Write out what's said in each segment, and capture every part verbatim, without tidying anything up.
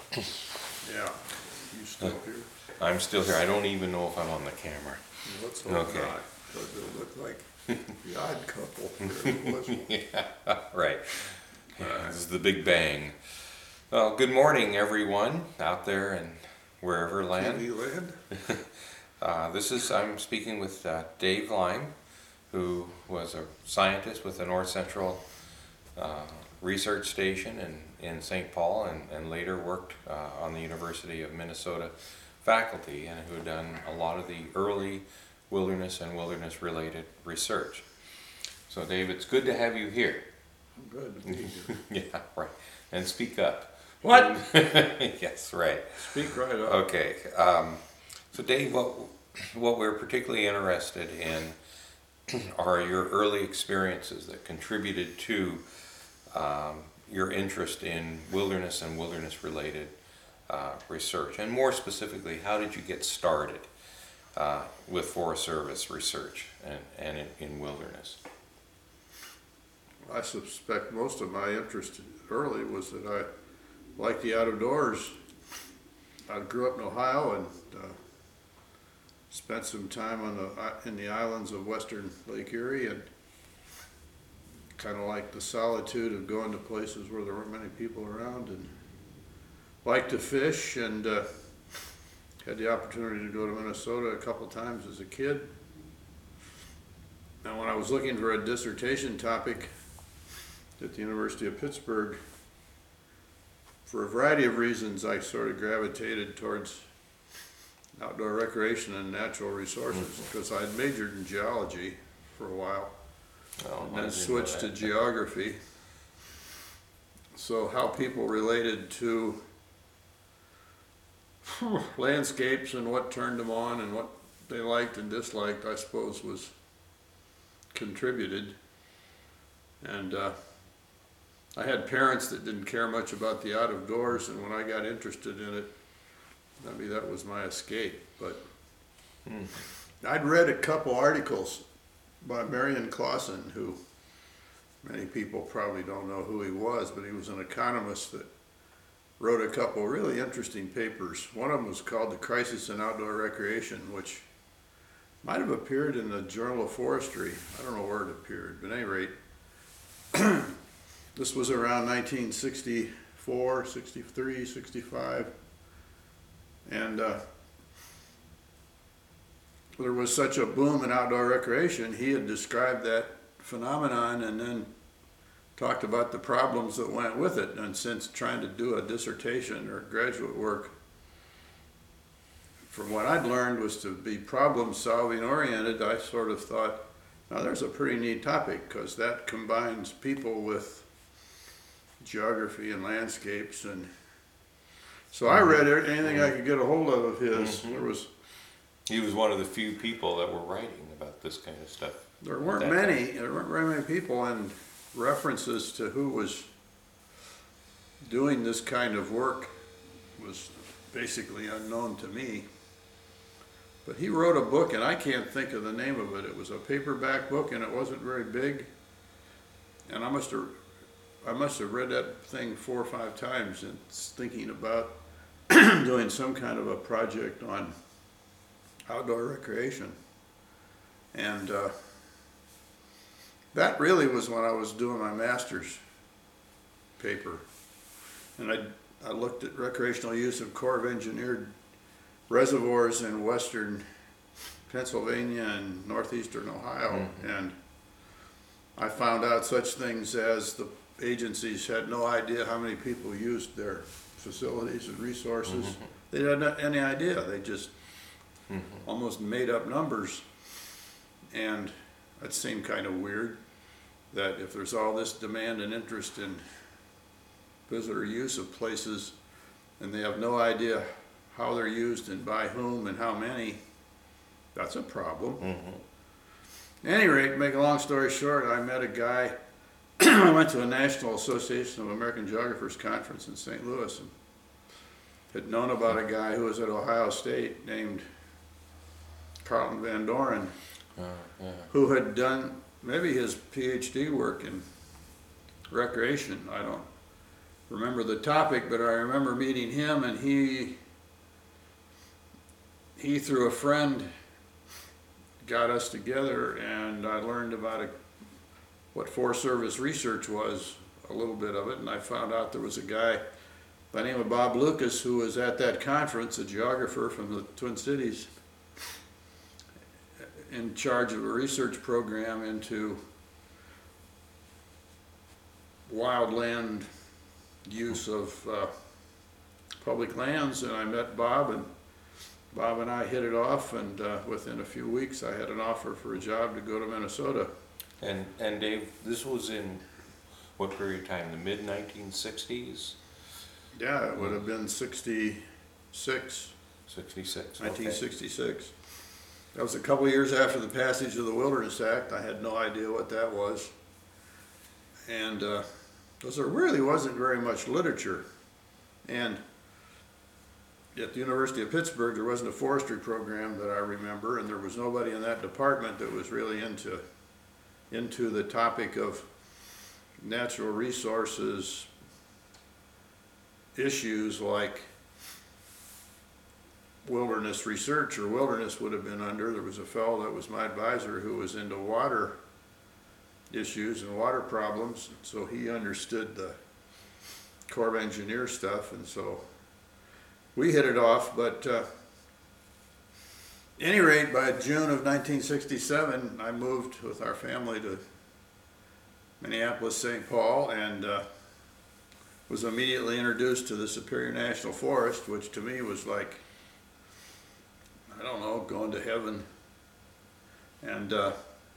Yeah. You still here? I'm still here. I don't even know if I'm on the camera. Let's hope Okay. not. Does it look like the odd couple? There was one. Yeah, right. This is the Big Bang. Well, good morning, everyone out there and wherever land. T V land? Uh, this is, I'm speaking with uh, Dave Lime, who was a scientist with the North Central uh, Research Station in, in Saint Paul, and, and later worked uh, on the University of Minnesota faculty, and who had done a lot of the early wilderness and wilderness related research. So Dave, it's good to have you here. I'm good to be here. Yeah, right. And speak up. What? Yes, right. Speak right up. Okay. Um, so Dave, what, what we're particularly interested in are your early experiences that contributed to um, your interest in wilderness and wilderness related uh, research. And more specifically, how did you get started uh, with Forest Service research and, and in, in wilderness? I suspect most of my interest early was that I liked the out of doors. I grew up in Ohio and uh, spent some time on the in the islands of western Lake Erie, and kind of liked the solitude of going to places where there weren't many people around, and liked to fish, and uh, had the opportunity to go to Minnesota a couple times as a kid. And when I was looking for a dissertation topic at the University of Pittsburgh, for a variety of reasons, I sort of gravitated towards outdoor recreation and natural resources, because I had majored in geology for a while, Oh, and I then didn't know switched to that. geography. So how people related to landscapes and what turned them on and what they liked and disliked, I suppose, was contributed. And uh, I had parents that didn't care much about the out of doors, and when I got interested in it, I mean, that was my escape. But Hmm. I'd read a couple articles by Marion Clausen, who many people probably don't know who he was, but he was an economist that wrote a couple really interesting papers. One of them was called The Crisis in Outdoor Recreation, which might have appeared in the Journal of Forestry. I don't know where it appeared, but at any rate, this was around nineteen sixty-four, sixty-three, sixty-five, and uh, there was such a boom in outdoor recreation. He had described that phenomenon and then talked about the problems that went with it. And since trying to do a dissertation or graduate work, from what I'd learned was to be problem solving oriented, I sort of thought, now there's a pretty neat topic, because that combines people with geography and landscapes. And so I read anything I could get a hold of of his. Mhm. There was He was one of the few people that were writing about this kind of stuff. There weren't That many, there weren't very many people, and references to who was doing this kind of work was basically unknown to me. But he wrote a book, and I can't think of the name of it. It was a paperback book, and it wasn't very big. And I must have, I must have read that thing four or five times and thinking about doing some kind of a project on outdoor recreation. And uh, that really was when I was doing my master's paper. And I, I looked at recreational use of Corps of Engineered reservoirs in western Pennsylvania and northeastern Ohio. Mhm. And I found out such things as the agencies had no idea how many people used their facilities and resources. Mhm. They didn't have any idea. They just Mhm. almost made up numbers. And that seemed kind of weird, that if there's all this demand and interest in visitor use of places and they have no idea how they're used and by whom and how many, that's a problem. Mhm. At any rate, make a long story short, I met a guy. I went to a National Association of American Geographers conference in Saint Louis and had known about a guy who was at Ohio State named Carlton Van Doren, Uh, yeah. who had done maybe his PhD work in recreation. I don't remember the topic, but I remember meeting him, and he, he through a friend got us together, and I learned about it, what Forest Service research was, a little bit of it, and I found out there was a guy by the name of Bob Lucas who was at that conference, a geographer from the Twin Cities, in charge of a research program into wildland use of uh, public lands, and I met Bob, and Bob and I hit it off, and uh, within a few weeks I had an offer for a job to go to Minnesota. And, and Dave, this was in what period of time, the mid nineteen sixties? Yeah, it would have been sixty-six, sixty-six, nineteen sixty-six. That was a couple of years after the passage of the Wilderness Act. I had no idea what that was. And uh, because there really wasn't very much literature. And at the University of Pittsburgh, there wasn't a forestry program that I remember, and there was nobody in that department that was really into, into the topic of natural resources issues like wilderness research, or wilderness would have been under. There was a fellow that was my advisor who was into water issues and water problems, so he understood the Corps of Engineer stuff, and so we hit it off. But uh, at any rate, by June of nineteen sixty-seven, I moved with our family to Minneapolis, Saint Paul, and uh, was immediately introduced to the Superior National Forest, which to me was like, I don't know, going to heaven. And uh,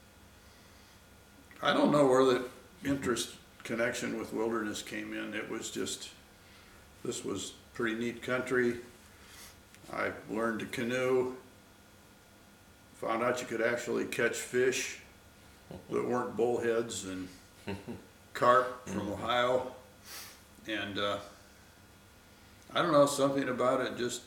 I don't know where the interest connection with wilderness came in. It was just, this was pretty neat country. I learned to canoe, found out you could actually catch fish that weren't bullheads and carp from Ohio. And uh, I don't know, something about it just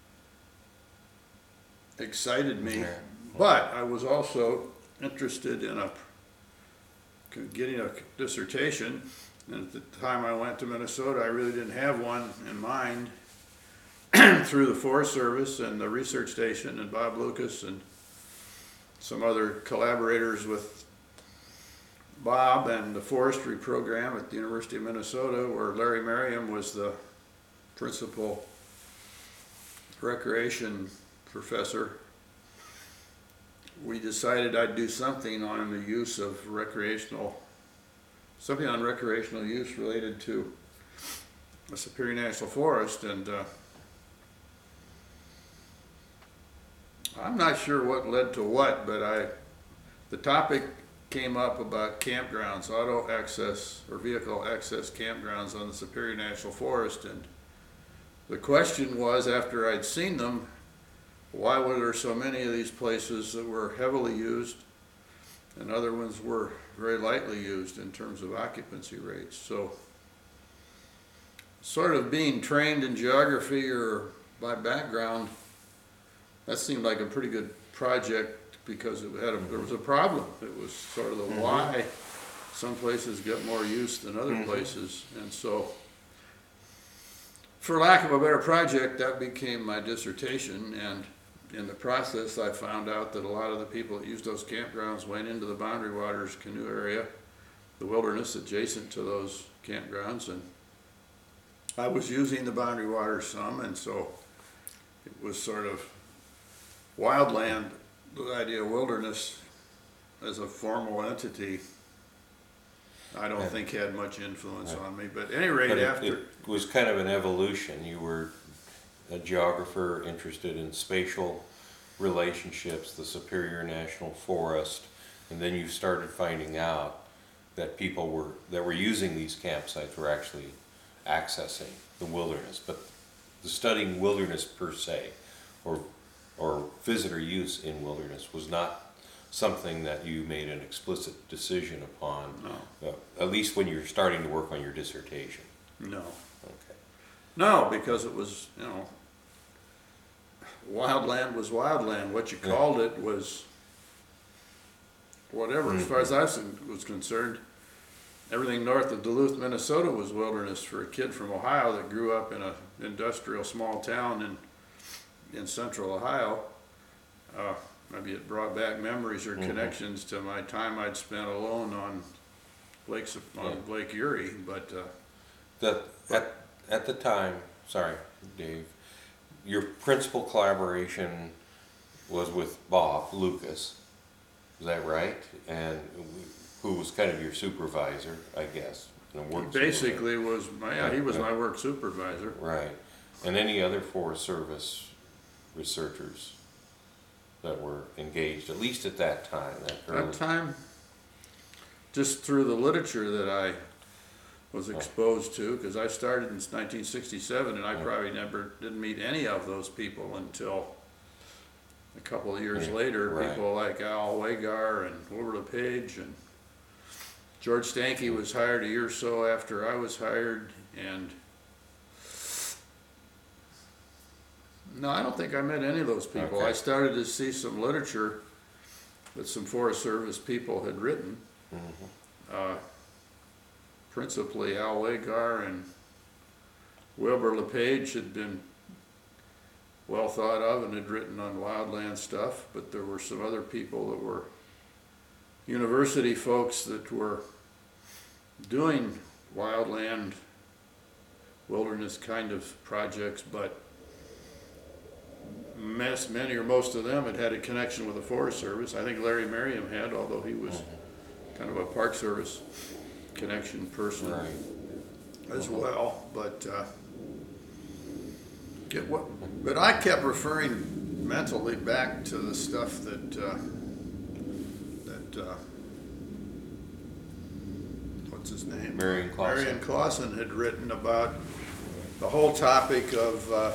excited me. But I was also interested in a getting a dissertation, and at the time I went to Minnesota, I really didn't have one in mind. Through the Forest Service and the research station and Bob Lucas and some other collaborators with Bob and the forestry program at the University of Minnesota, where Larry Merriam was the principal recreation professor, we decided I'd do something on the use of recreational, something on recreational use related to the Superior National Forest. And uh, I'm not sure what led to what, but I, the topic came up about campgrounds, auto access or vehicle access campgrounds on the Superior National Forest. And the question was, after I'd seen them, why were there so many of these places that were heavily used and other ones were very lightly used in terms of occupancy rates? So sort of being trained in geography or by background, that seemed like a pretty good project, because it had a, there was a problem. It was sort of the mm-hmm. why some places get more use than other mm-hmm. places. And so, for lack of a better project, that became my dissertation. And in the process, I found out that a lot of the people that used those campgrounds went into the Boundary Waters canoe area, the wilderness adjacent to those campgrounds. And I was using the Boundary Waters some, and so it was sort of wildland. The idea of wilderness as a formal entity, I don't yeah. think had much influence right. on me. But at any rate, but it, after... it was kind of an evolution. You were a geographer interested in spatial relationships, the Superior National Forest, and then you started finding out that people were that were using these campsites were actually accessing the wilderness. But the studying wilderness per se, or or visitor use in wilderness, was not something that you made an explicit decision upon, no. uh, at least when you're starting to work on your dissertation. No. Okay. No, because it was, you know, wildland was wildland. What you called yeah. it was whatever. Mm-hmm. As far as I was concerned, everything north of Duluth, Minnesota was wilderness for a kid from Ohio that grew up in a industrial small town in, in central Ohio. Uh, maybe it brought back memories or Mhm. connections to my time I'd spent alone on Lake, Sup- on Yeah. Lake Erie, but, uh, The, at, at the time, sorry, Dave, your principal collaboration was with Bob Lucas, is that right? And who was kind of your supervisor, I guess? and he work supervisor. basically was, my yeah, he was Yeah. my work supervisor. Right. And any other Forest Service researchers that were engaged, at least at that time, that early? That time, just through the literature that I was exposed to, because I started in nineteen sixty-seven, and I Yeah. probably never, didn't meet any of those people until a couple of years Yeah, later. right. People like Al Wagar and Wilbur LePage, and George Stanky was hired a year or so after I was hired, and no, I don't think I met any of those people. Okay. I started to see some literature that some Forest Service people had written. Mhm. Uh, principally Al Wagar and Wilbur LePage had been well thought of and had written on wildland stuff, but there were some other people that were university folks that were doing wildland wilderness kind of projects, but Mass, many or most of them had had a connection with the Forest Service. I think Larry Merriam had, although he was kind of a Park Service connection person Right. as well. But uh, get what? But I kept referring mentally back to the stuff that uh, that uh, what's his name? Marion Clausen. Marion Clausen had written about the whole topic of uh,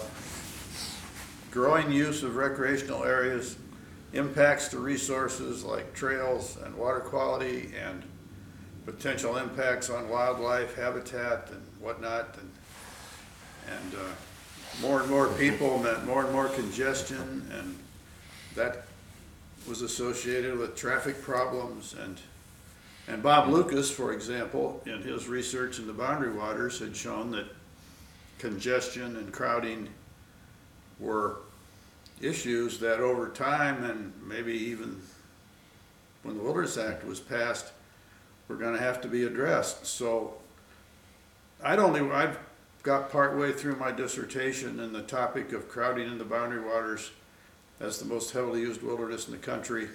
growing use of recreational areas, impacts to resources like trails and water quality, and potential impacts on wildlife habitat and whatnot. And, and uh, more and more people meant more and more congestion, and that was associated with traffic problems. And, and Bob Lucas, for example, in his research in the Boundary Waters had shown that congestion and crowding were issues that over time, and maybe even when the Wilderness Act was passed, were going to have to be addressed. So I'd only, I've got partway through my dissertation, and the topic of crowding in the Boundary Waters as the most heavily used wilderness in the country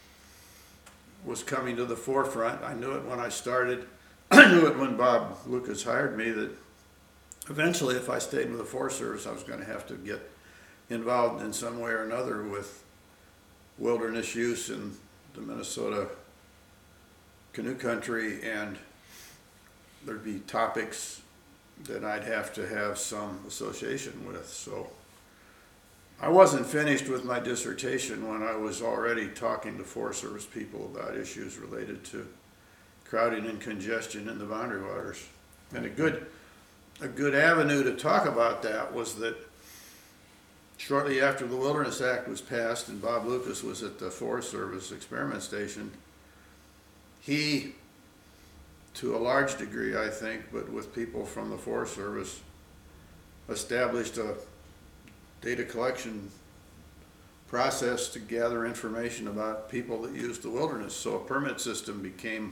was coming to the forefront. I knew it when I started. I knew it when Bob Lucas hired me, that eventually if I stayed with the Forest Service, I was going to have to get involved in some way or another with wilderness use in the Minnesota canoe country, and there'd be topics that I'd have to have some association with. So I wasn't finished with my dissertation when I was already talking to Forest Service people about issues related to crowding and congestion in the Boundary Waters. And a good, a good avenue to talk about that was that shortly after the Wilderness Act was passed and Bob Lucas was at the Forest Service experiment station, he, to a large degree I think, but with people from the Forest Service, established a data collection process to gather information about people that use the wilderness. So a permit system became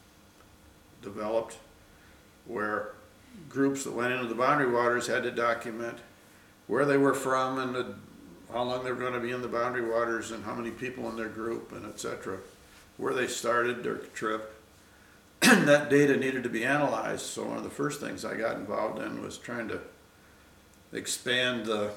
developed where groups that went into the Boundary Waters had to document where they were from and the, how long they were going to be in the Boundary Waters and how many people in their group and et cetera, where they started their trip. That data needed to be analyzed. So one of the first things I got involved in was trying to expand the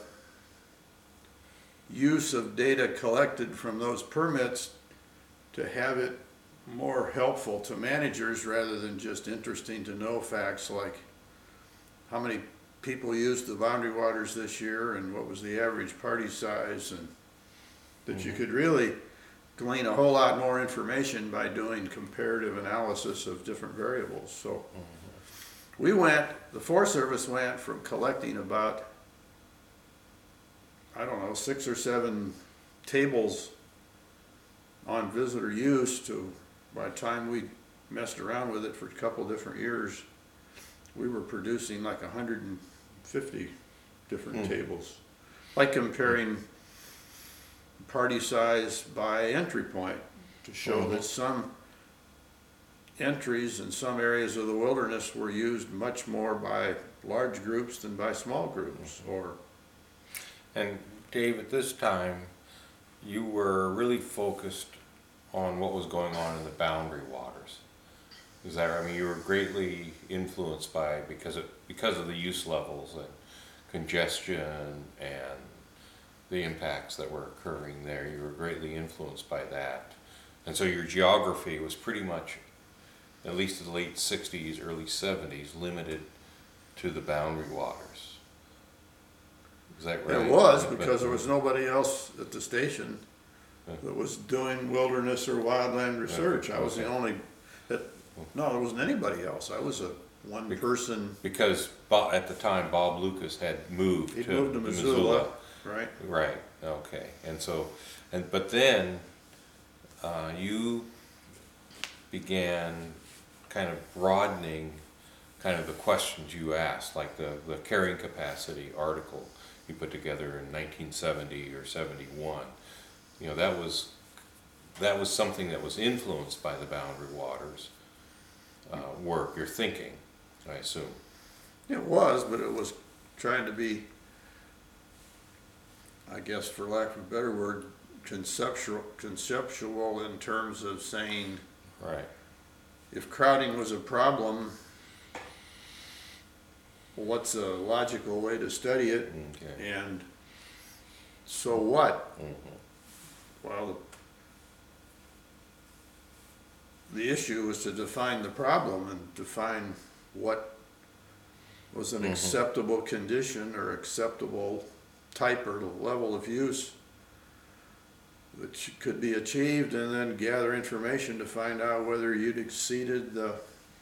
use of data collected from those permits to have it more helpful to managers rather than just interesting to know facts like how many people used the Boundary Waters this year and what was the average party size, and that mm-hmm. you could really glean a whole lot more information by doing comparative analysis of different variables. So mm-hmm. we went, the Forest Service went from collecting about, I don't know, six or seven tables on visitor use to, by the time we messed around with it for a couple different years, we were producing like a hundred and fifty different Hmm. tables. Like comparing party size by entry point to show Mhm. that some entries in some areas of the wilderness were used much more by large groups than by small groups, or, And Dave, at this time, you were really focused on what was going on in the boundary waters. Is that, I mean, you were greatly influenced by, because of, because of the use levels and congestion and the impacts that were occurring there, you were greatly influenced by that. And so your geography was pretty much, at least in the late sixties, early seventies, limited to the boundary waters. Is that right? it was, But- because there was nobody else at the station that was doing wilderness or wildland research. I was the Okay. only, that, no, there wasn't anybody else. I was a one person, Because Bob, at the time, Bob Lucas had moved he to moved to Missoula, right? Right, okay, and so, and, but then, uh, you began kind of broadening kind of the questions you asked, like the, the carrying capacity article you put together in nineteen seventy or seventy-one. You know, that was, that was something that was influenced by the Boundary Waters, uh, work, your thinking, I assume. It was, but it was trying to be, I guess for lack of a better word, conceptual, conceptual in terms of saying, Right. if crowding was a problem, what's a logical way to study it? Okay. And so what? Mhm. Well, the issue was to define the problem and define what was an Mhm. acceptable condition or acceptable type or level of use that sh- could be achieved, and then gather information to find out whether you'd exceeded the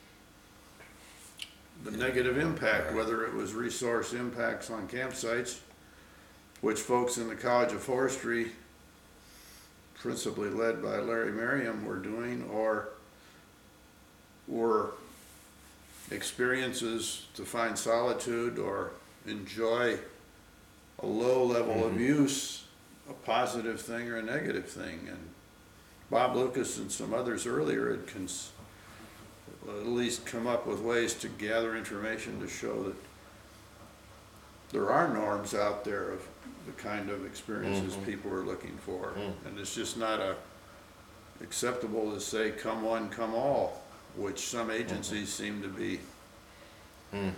the negative impact, Right. whether it was resource impacts on campsites, which folks in the College of Forestry, principally led by Larry Merriam, were doing, or were experiences to find solitude or enjoy a low level of Mhm. use, a positive thing or a negative thing. And Bob Lucas and some others earlier had cons- at least come up with ways to gather information to show that there are norms out there of the kind of experiences Mhm. people are looking for. Mm. And it's just not a, acceptable to say, come one, come all, which some agencies seem to be Mhm.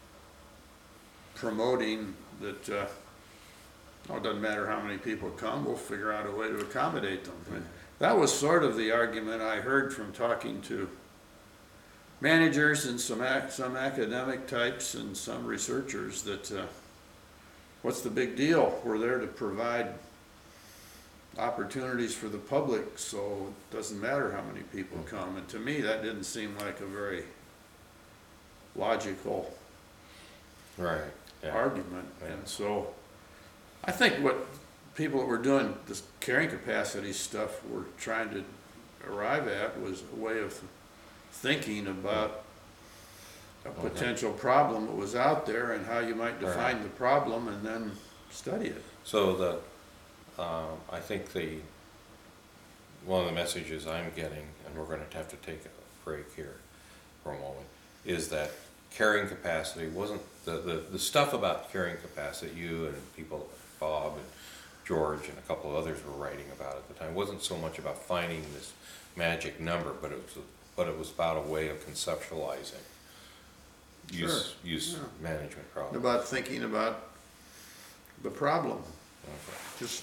promoting that, uh, oh, it doesn't matter how many people come, we'll figure out a way to accommodate them. And that was sort of the argument I heard from talking to managers and some ac- some academic types and some researchers, that, uh, what's the big deal? We're there to provide opportunities for the public, so it doesn't matter how many people come. And to me, that didn't seem like a very logical Right, yeah. argument. Yeah. And so I think what people that were doing this carrying capacity stuff were trying to arrive at was a way of thinking about a Okay. potential problem that was out there and how you might Right. define the problem and then study it. So the, um, I think the, one of the messages I'm getting, and we're gonna have to take a break here for a moment, is that carrying capacity wasn't, the, the, the stuff about carrying capacity, you and people, Bob and George and a couple of others were writing about at the time, wasn't so much about finding this magic number, but it was, but it was about a way of conceptualizing use, Sure, use yeah. management problems. About thinking about the problem. Okay. Just,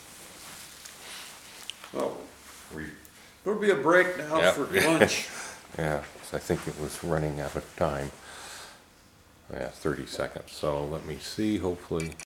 well, We- there'll be a break now Yep. for lunch. Yeah, so I think it was running out of time. Yeah, thirty seconds, so let me see, hopefully.